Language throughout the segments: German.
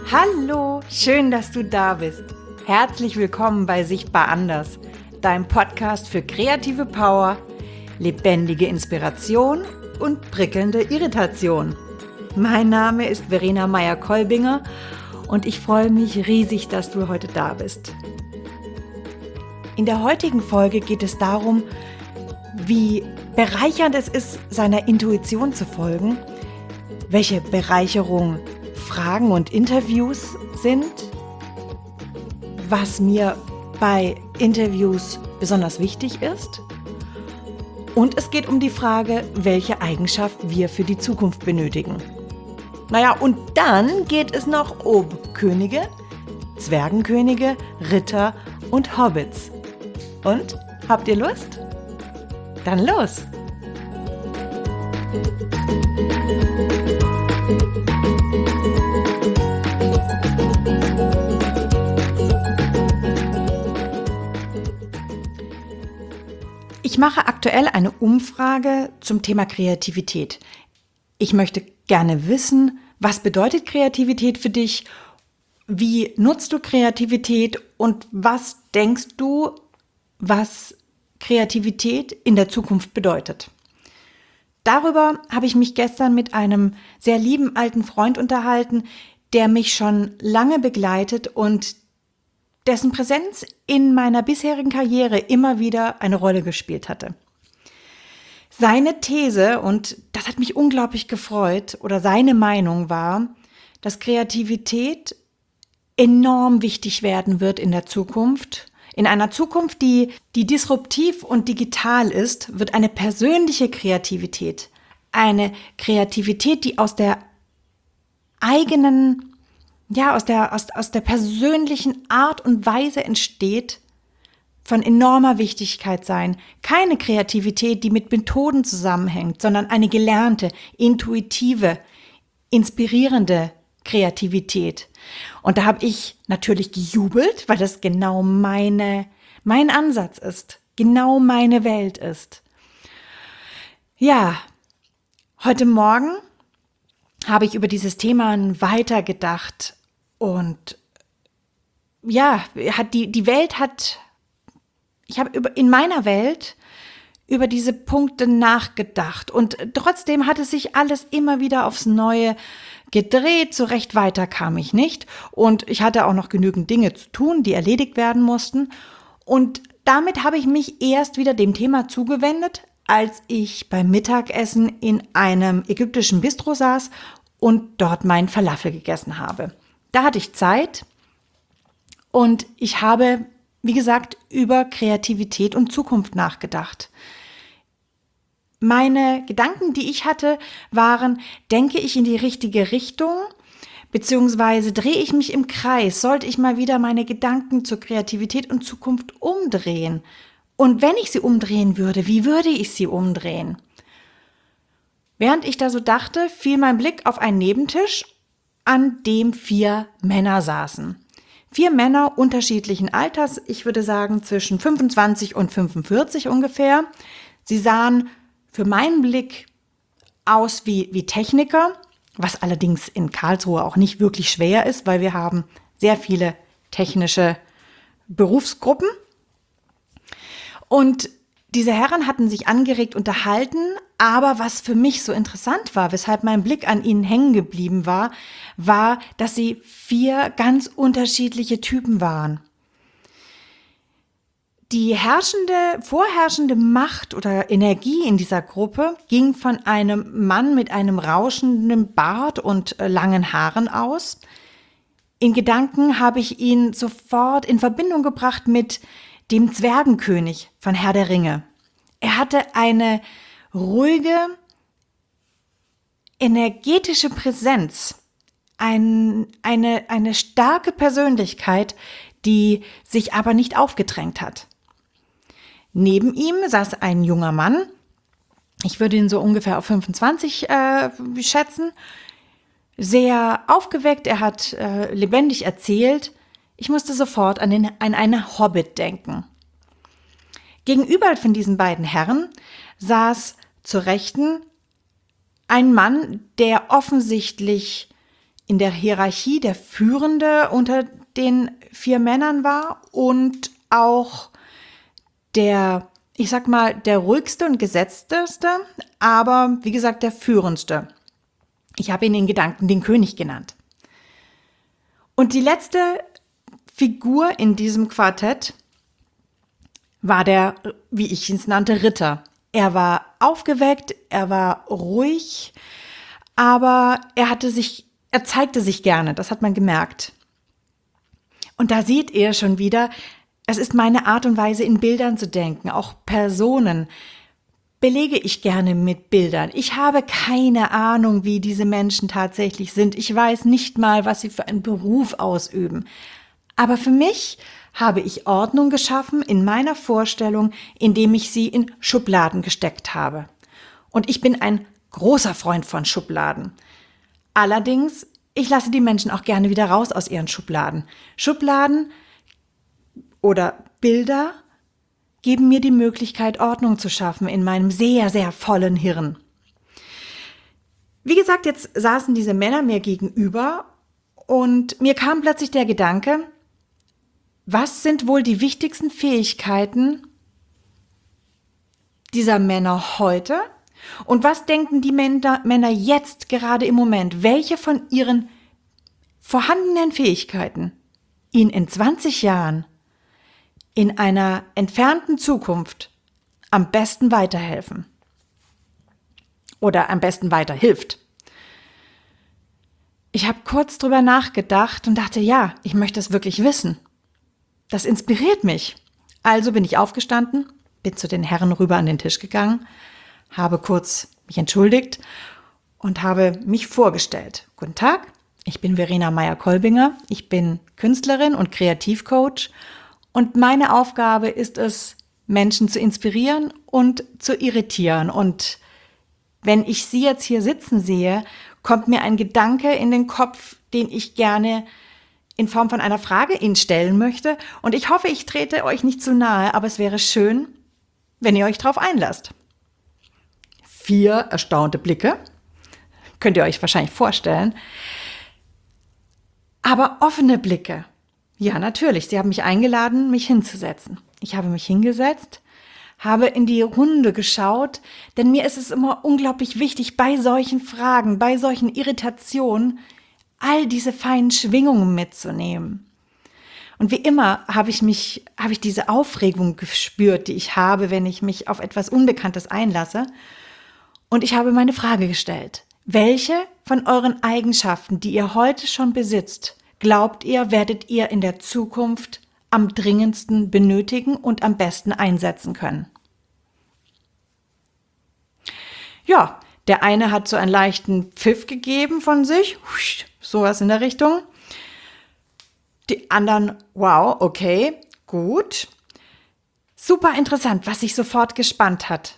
Hallo, schön, dass du da bist. Herzlich willkommen bei Sichtbar Anders, deinem Podcast für kreative Power, lebendige Inspiration und prickelnde Irritation. Mein Name ist Verena Meyer-Kolbinger und ich freue mich riesig, dass du heute da bist. In der heutigen Folge geht es darum, wie bereichernd es ist, seiner Intuition zu folgen, welche Bereicherung Fragen und Interviews sind, was mir bei Interviews besonders wichtig ist. Und es geht um die Frage, welche Eigenschaft wir für die Zukunft benötigen. Naja, und dann geht es noch um Könige, Zwergenkönige, Ritter und Hobbits. Und, habt ihr Lust? Dann los! Ich mache aktuell eine Umfrage zum Thema Kreativität. Ich möchte gerne wissen, was bedeutet Kreativität für dich? Wie nutzt du Kreativität? Und was denkst du, was Kreativität in der Zukunft bedeutet? Darüber habe ich mich gestern mit einem sehr lieben alten Freund unterhalten, der mich schon lange begleitet und dessen Präsenz in meiner bisherigen Karriere immer wieder eine Rolle gespielt hatte. Seine These, und das hat mich unglaublich gefreut, oder seine Meinung war, dass Kreativität enorm wichtig werden wird in der Zukunft. In einer Zukunft, die disruptiv und digital ist, wird eine persönliche Kreativität, eine Kreativität, die aus der eigenen, aus der persönlichen Art und Weise entsteht, von enormer Wichtigkeit sein. Keine Kreativität, die mit Methoden zusammenhängt, sondern eine gelernte, intuitive, inspirierende Kreativität. Und da habe ich natürlich gejubelt, weil das genau mein Ansatz ist, genau meine Welt ist. Ja, heute Morgen habe ich über dieses Thema weitergedacht und ja, ich habe in meiner Welt über diese Punkte nachgedacht und trotzdem hat es sich alles immer wieder aufs Neue gedreht, so recht weiter kam ich nicht und ich hatte auch noch genügend Dinge zu tun, die erledigt werden mussten und damit habe ich mich erst wieder dem Thema zugewendet, als ich beim Mittagessen in einem ägyptischen Bistro saß und dort meinen Falafel gegessen habe. Da hatte ich Zeit und ich habe, wie gesagt, über Kreativität und Zukunft nachgedacht. Meine Gedanken, die ich hatte, waren, denke ich in die richtige Richtung, beziehungsweise drehe ich mich im Kreis, sollte ich mal wieder meine Gedanken zur Kreativität und Zukunft umdrehen? Und wenn ich sie umdrehen würde, wie würde ich sie umdrehen? Während ich da so dachte, fiel mein Blick auf einen Nebentisch, an dem 4 Männer saßen. 4 Männer unterschiedlichen Alters, ich würde sagen zwischen 25 und 45 ungefähr. Sie sahen für meinen Blick aus wie Techniker, was allerdings in Karlsruhe auch nicht wirklich schwer ist, weil wir haben sehr viele technische Berufsgruppen. Und diese Herren hatten sich angeregt unterhalten, aber was für mich so interessant war, weshalb mein Blick an ihnen hängen geblieben war, dass sie 4 ganz unterschiedliche Typen waren. Die vorherrschende Macht oder Energie in dieser Gruppe ging von einem Mann mit einem rauschenden Bart und langen Haaren aus. In Gedanken habe ich ihn sofort in Verbindung gebracht mit dem Zwergenkönig von Herr der Ringe. Er hatte eine ruhige, energetische Präsenz, eine starke Persönlichkeit, die sich aber nicht aufgedrängt hat. Neben ihm saß ein junger Mann, ich würde ihn so ungefähr auf 25 schätzen, sehr aufgeweckt, er hat lebendig erzählt. Ich musste sofort an einen Hobbit denken. Gegenüber von diesen beiden Herren saß zur Rechten ein Mann, der offensichtlich in der Hierarchie der Führende unter den 4 Männern war und auch der, ich sag mal, der ruhigste und gesetzteste, aber wie gesagt der führendste. Ich habe ihn in Gedanken den König genannt. Und die letzte Figur in diesem Quartett war der, wie ich ihn nannte, Ritter. Er war aufgeweckt, er war ruhig, aber er zeigte sich gerne, das hat man gemerkt. Und da seht ihr schon wieder, es ist meine Art und Weise, in Bildern zu denken. Auch Personen belege ich gerne mit Bildern. Ich habe keine Ahnung, wie diese Menschen tatsächlich sind. Ich weiß nicht mal, was sie für einen Beruf ausüben. Aber für mich habe ich Ordnung geschaffen in meiner Vorstellung, indem ich sie in Schubladen gesteckt habe. Und ich bin ein großer Freund von Schubladen. Allerdings, ich lasse die Menschen auch gerne wieder raus aus ihren Schubladen. Schubladen oder Bilder geben mir die Möglichkeit, Ordnung zu schaffen in meinem sehr, sehr vollen Hirn. Wie gesagt, jetzt saßen diese Männer mir gegenüber und mir kam plötzlich der Gedanke, was sind wohl die wichtigsten Fähigkeiten dieser Männer heute? Und was denken die Männer jetzt gerade im Moment? Welche von ihren vorhandenen Fähigkeiten ihnen in 20 Jahren in einer entfernten Zukunft am besten weiterhelfen? Oder am besten weiterhilft? Ich habe kurz drüber nachgedacht und dachte, ja, ich möchte es wirklich wissen. Das inspiriert mich. Also bin ich aufgestanden, bin zu den Herren rüber an den Tisch gegangen, habe kurz mich entschuldigt und habe mich vorgestellt. Guten Tag, ich bin Verena Meyer-Kolbinger, ich bin Künstlerin und Kreativcoach und meine Aufgabe ist es, Menschen zu inspirieren und zu irritieren. Und wenn ich Sie jetzt hier sitzen sehe, kommt mir ein Gedanke in den Kopf, den ich gerne in Form von einer Frage Ihnen stellen möchte. Und ich hoffe, ich trete euch nicht zu nahe, aber es wäre schön, wenn ihr euch darauf einlasst. 4 erstaunte Blicke, könnt ihr euch wahrscheinlich vorstellen. Aber offene Blicke. Ja, natürlich, Sie haben mich eingeladen, mich hinzusetzen. Ich habe mich hingesetzt, habe in die Runde geschaut, denn mir ist es immer unglaublich wichtig, bei solchen Fragen, bei solchen Irritationen, all diese feinen Schwingungen mitzunehmen. Und wie immer habe ich diese Aufregung gespürt, die ich habe, wenn ich mich auf etwas Unbekanntes einlasse. Und ich habe meine Frage gestellt. Welche von euren Eigenschaften, die ihr heute schon besitzt, glaubt ihr, werdet ihr in der Zukunft am dringendsten benötigen und am besten einsetzen können? Ja, der eine hat so einen leichten Pfiff gegeben von sich, sowas in der Richtung. Die anderen, wow, okay, gut. Super interessant, was sich sofort gespannt hat.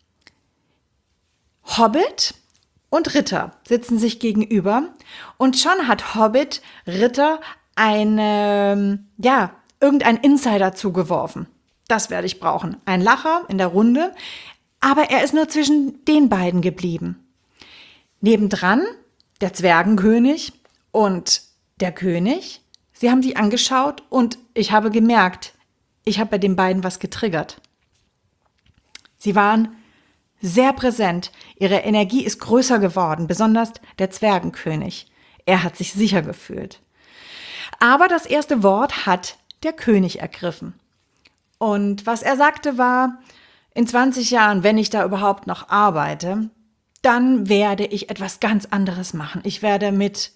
Hobbit und Ritter sitzen sich gegenüber und schon hat Hobbit Ritter irgendein Insider zugeworfen. Das werde ich brauchen. Ein Lacher in der Runde, aber er ist nur zwischen den beiden geblieben. Nebendran der Zwergenkönig und der König. Sie haben sich angeschaut und ich habe gemerkt, ich habe bei den beiden was getriggert. Sie waren sehr präsent. Ihre Energie ist größer geworden, besonders der Zwergenkönig. Er hat sich sicher gefühlt. Aber das erste Wort hat der König ergriffen. Und was er sagte war, in 20 Jahren, wenn ich da überhaupt noch arbeite, dann werde ich etwas ganz anderes machen. Ich werde mit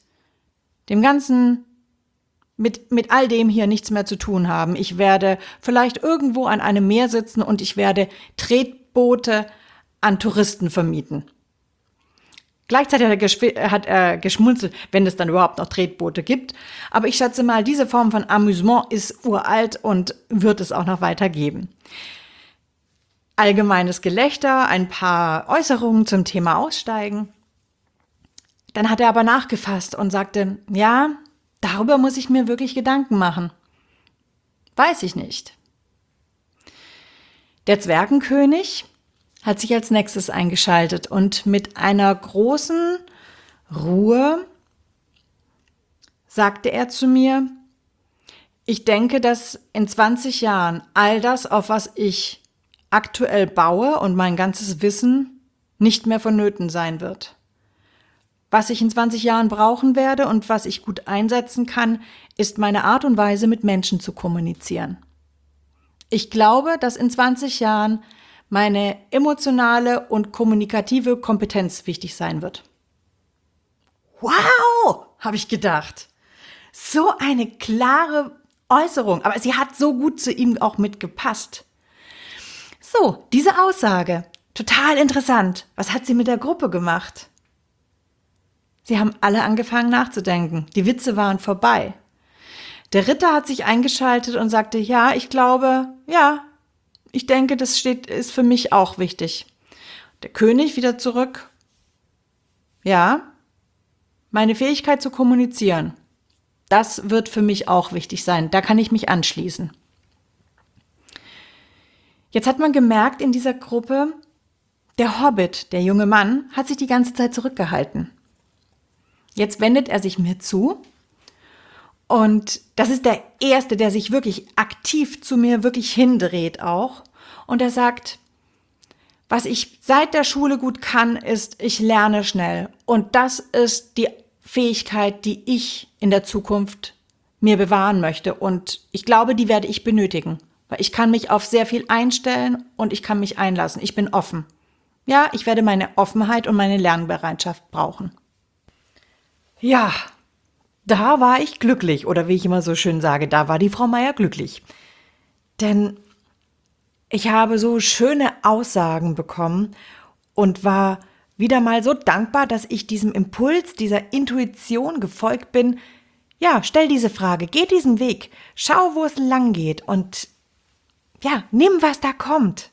all dem hier nichts mehr zu tun haben. Ich werde vielleicht irgendwo an einem Meer sitzen und ich werde Tretboote an Touristen vermieten. Gleichzeitig hat er geschmunzelt, wenn es dann überhaupt noch Tretboote gibt. Aber ich schätze mal, diese Form von Amüsement ist uralt und wird es auch noch weiter geben. Allgemeines Gelächter, ein paar Äußerungen zum Thema Aussteigen. Dann hat er aber nachgefasst und sagte, ja, darüber muss ich mir wirklich Gedanken machen. Weiß ich nicht. Der Zwergenkönig hat sich als nächstes eingeschaltet und mit einer großen Ruhe sagte er zu mir: Ich denke, dass in 20 Jahren all das, auf was ich aktuell baue und mein ganzes Wissen, nicht mehr vonnöten sein wird. Was ich in 20 Jahren brauchen werde und was ich gut einsetzen kann, ist meine Art und Weise, mit Menschen zu kommunizieren. Ich glaube, dass in 20 Jahren meine emotionale und kommunikative Kompetenz wichtig sein wird. Wow, habe ich gedacht. So eine klare Äußerung, aber sie hat so gut zu ihm auch mitgepasst. So, diese Aussage, total interessant. Was hat sie mit der Gruppe gemacht? Sie haben alle angefangen nachzudenken. Die Witze waren vorbei. Der Ritter hat sich eingeschaltet und sagte: Ja, ich glaube, ja, ich denke, das ist für mich auch wichtig. Der König wieder zurück. Ja, meine Fähigkeit zu kommunizieren, das wird für mich auch wichtig sein. Da kann ich mich anschließen. Jetzt hat man gemerkt in dieser Gruppe, der Hobbit, der junge Mann, hat sich die ganze Zeit zurückgehalten. Jetzt wendet er sich mir zu und das ist der Erste, der sich wirklich aktiv zu mir wirklich hindreht auch. Und er sagt: Was ich seit der Schule gut kann, ist, ich lerne schnell. Und das ist die Fähigkeit, die ich in der Zukunft mir bewahren möchte. Und ich glaube, die werde ich benötigen. Weil ich kann mich auf sehr viel einstellen und ich kann mich einlassen. Ich bin offen. Ja, ich werde meine Offenheit und meine Lernbereitschaft brauchen. Ja, da war ich glücklich. Oder wie ich immer so schön sage, da war die Frau Meier glücklich. Denn ich habe so schöne Aussagen bekommen und war wieder mal so dankbar, dass ich diesem Impuls, dieser Intuition gefolgt bin. Ja, stell diese Frage, geh diesen Weg, schau, wo es lang geht und ja, nimm, was da kommt.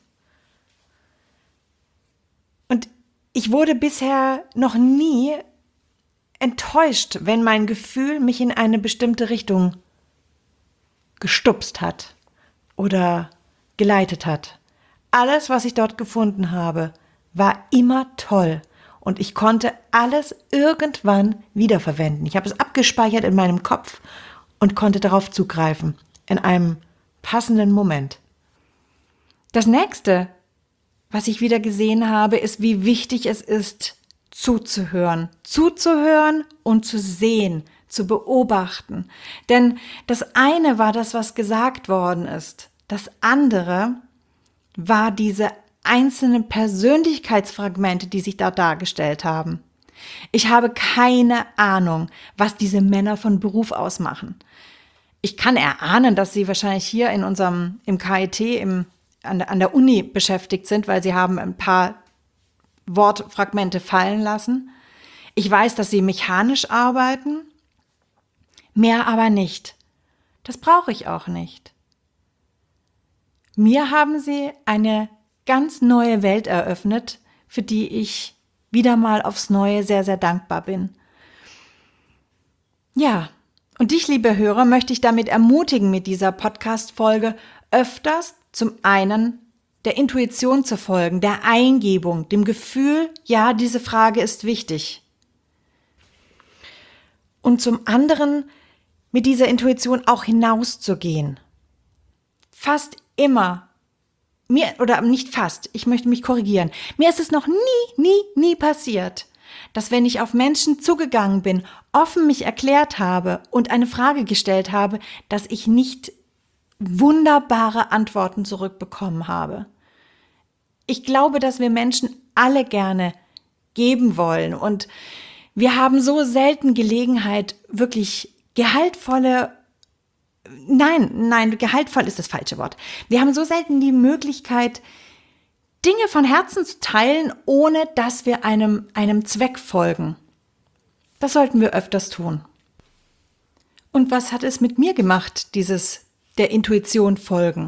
Und ich wurde bisher noch nie enttäuscht, wenn mein Gefühl mich in eine bestimmte Richtung gestupst hat oder geleitet hat. Alles, was ich dort gefunden habe, war immer toll und ich konnte alles irgendwann wiederverwenden. Ich habe es abgespeichert in meinem Kopf und konnte darauf zugreifen in einem passenden Moment. Das nächste, was ich wieder gesehen habe, ist, wie wichtig es ist, zuzuhören. Zuzuhören und zu sehen, zu beobachten. Denn das eine war das, was gesagt worden ist. Das andere war diese einzelnen Persönlichkeitsfragmente, die sich da dargestellt haben. Ich habe keine Ahnung, was diese Männer von Beruf aus machen. Ich kann erahnen, dass sie wahrscheinlich hier im KIT, an der Uni beschäftigt sind, weil sie haben ein paar Wortfragmente fallen lassen. Ich weiß, dass sie mechanisch arbeiten, mehr aber nicht. Das brauche ich auch nicht. Mir haben sie eine ganz neue Welt eröffnet, für die ich wieder mal aufs Neue sehr, sehr dankbar bin. Ja, und dich, liebe Hörer, möchte ich damit ermutigen, mit dieser Podcast-Folge öfters zum einen der Intuition zu folgen, der Eingebung, dem Gefühl, ja, diese Frage ist wichtig. Und zum anderen mit dieser Intuition auch hinauszugehen. Fast immer, ich möchte mich korrigieren, mir ist es noch nie passiert, dass wenn ich auf Menschen zugegangen bin, offen mich erklärt habe und eine Frage gestellt habe, dass ich nicht wunderbare Antworten zurückbekommen habe. Ich glaube, dass wir Menschen alle gerne geben wollen und wir haben so selten Gelegenheit, wirklich gehaltvoll ist das falsche Wort. Wir haben so selten die Möglichkeit, Dinge von Herzen zu teilen, ohne dass wir einem Zweck folgen. Das sollten wir öfters tun. Und was hat es mit mir gemacht, dieses der Intuition folgen?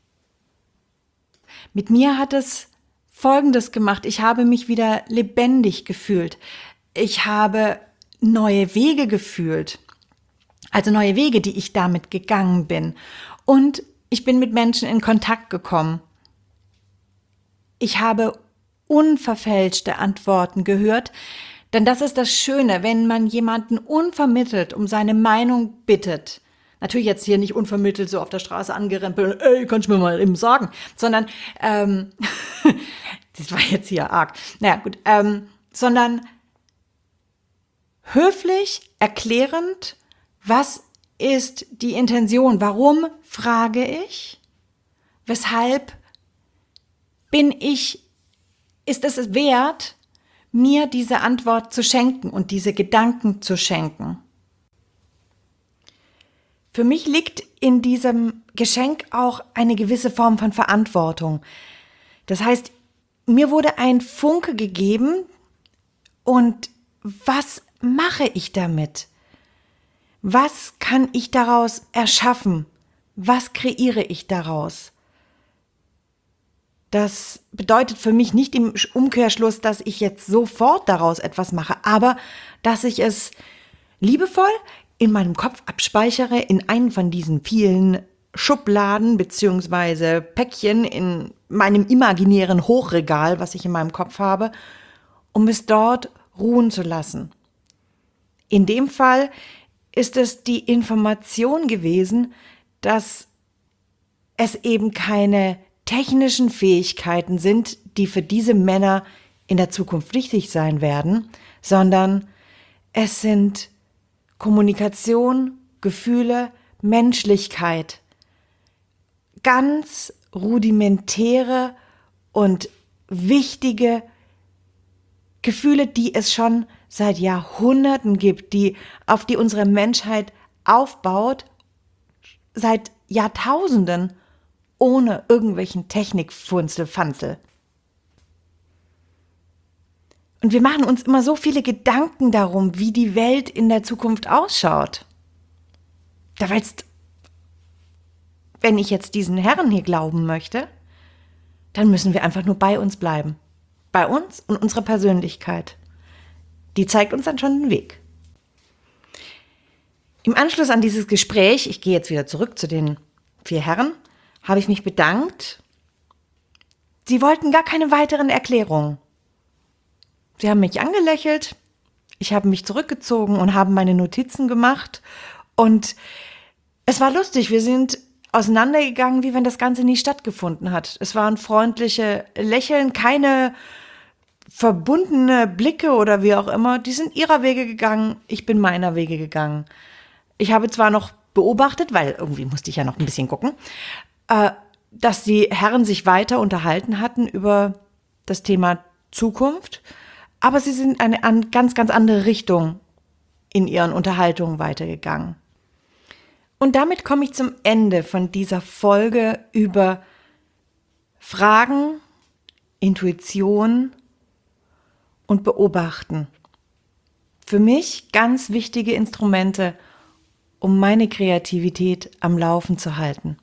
Mit mir hat es Folgendes gemacht. Ich habe mich wieder lebendig gefühlt. Ich habe neue Wege gefühlt. Also neue Wege, die ich damit gegangen bin. Und ich bin mit Menschen in Kontakt gekommen. Ich habe unverfälschte Antworten gehört, Denn das ist das Schöne, wenn man jemanden unvermittelt um seine Meinung bittet. Natürlich jetzt hier nicht unvermittelt so auf der Straße angerempelt, ey, kannst du mir mal eben sagen, sondern, das war jetzt hier arg, naja gut, sondern höflich, erklärend, was ist die Intention, warum frage ich, weshalb ist es wert, mir diese Antwort zu schenken und diese Gedanken zu schenken. Für mich liegt in diesem Geschenk auch eine gewisse Form von Verantwortung. Das heißt, mir wurde ein Funke gegeben und was mache ich damit? Was kann ich daraus erschaffen? Was kreiere ich daraus? Das bedeutet für mich nicht im Umkehrschluss, dass ich jetzt sofort daraus etwas mache, aber dass ich es liebevoll in meinem Kopf abspeichere, in einen von diesen vielen Schubladen bzw. Päckchen in meinem imaginären Hochregal, was ich in meinem Kopf habe, um es dort ruhen zu lassen. In dem Fall ist es die Information gewesen, dass es eben keine technischen Fähigkeiten sind, die für diese Männer in der Zukunft wichtig sein werden, sondern es sind Kommunikation, Gefühle, Menschlichkeit, ganz rudimentäre und wichtige Gefühle, die es schon seit Jahrhunderten gibt, auf die unsere Menschheit aufbaut, seit Jahrtausenden, ohne irgendwelchen Technikfunzelfanzel. Und wir machen uns immer so viele Gedanken darum, wie die Welt in der Zukunft ausschaut. Wenn ich jetzt diesen Herren hier glauben möchte, dann müssen wir einfach nur bei uns bleiben. Bei uns und unserer Persönlichkeit. Die zeigt uns dann schon den Weg. Im Anschluss an dieses Gespräch, ich gehe jetzt wieder zurück zu den 4 Herren, habe ich mich bedankt. Sie wollten gar keine weiteren Erklärungen. Sie haben mich angelächelt, ich habe mich zurückgezogen und habe meine Notizen gemacht und es war lustig, wir sind auseinandergegangen, wie wenn das Ganze nie stattgefunden hat. Es waren freundliche Lächeln, keine verbundene Blicke oder wie auch immer. Die sind ihrer Wege gegangen, ich bin meiner Wege gegangen. Ich habe zwar noch beobachtet, weil irgendwie musste ich ja noch ein bisschen gucken, dass die Herren sich weiter unterhalten hatten über das Thema Zukunft, aber sie sind eine ganz, ganz andere Richtung in ihren Unterhaltungen weitergegangen. Und damit komme ich zum Ende von dieser Folge über Fragen, Intuition und Beobachten. Für mich ganz wichtige Instrumente, um meine Kreativität am Laufen zu halten.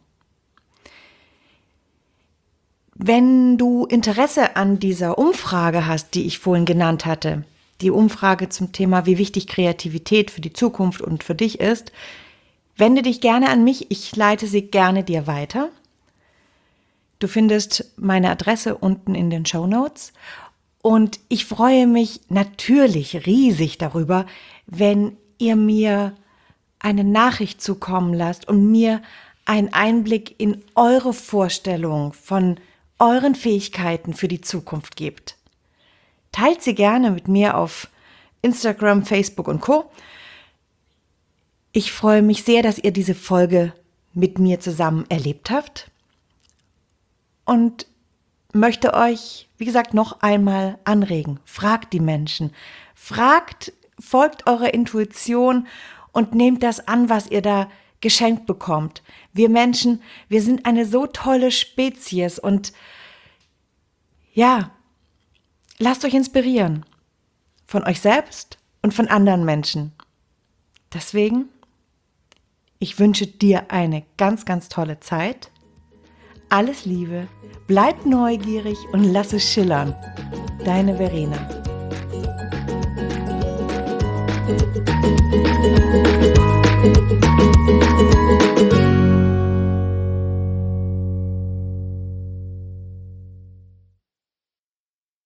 Wenn du Interesse an dieser Umfrage hast, die ich vorhin genannt hatte, die Umfrage zum Thema, wie wichtig Kreativität für die Zukunft und für dich ist, wende dich gerne an mich, ich leite sie gerne dir weiter. Du findest meine Adresse unten in den Shownotes und ich freue mich natürlich riesig darüber, wenn ihr mir eine Nachricht zukommen lasst und mir einen Einblick in eure Vorstellung von euren Fähigkeiten für die Zukunft gebt. Teilt sie gerne mit mir auf Instagram, Facebook und Co. Ich freue mich sehr, dass ihr diese Folge mit mir zusammen erlebt habt und möchte euch, wie gesagt, noch einmal anregen. Fragt die Menschen. Folgt eurer Intuition und nehmt das an, was ihr da geschenkt bekommt. Wir Menschen, wir sind eine so tolle Spezies und ja, lasst euch inspirieren von euch selbst und von anderen Menschen. Deswegen, ich wünsche dir eine ganz, ganz tolle Zeit. Alles Liebe, bleib neugierig und lass es schillern. Deine Verena.